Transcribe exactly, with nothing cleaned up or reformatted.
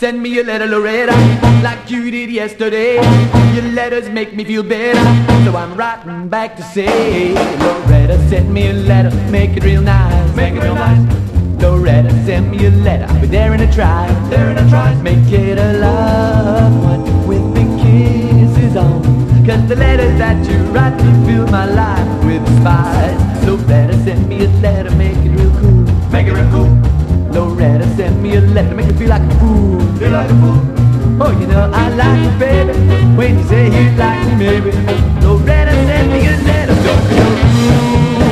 Send me a letter, Loretta, like you did yesterday. Your letters make me feel better, so I'm writing back to say, Loretta, send me a letter, make it real nice, Make it real nice. Loretta, send me a letter, I'll be there in a trice, There in a trice. Make it a love one with the kisses on, cause the letters that you write me fill my life with spice. Loretta, send me a letter, make it real cool, Make it real cool. Loretta, send me a letter, make me feel like a fool. Feel like a fool. Oh, you know I like you, baby, when you say you like me, maybe. Loretta, send me a letter, don't you know?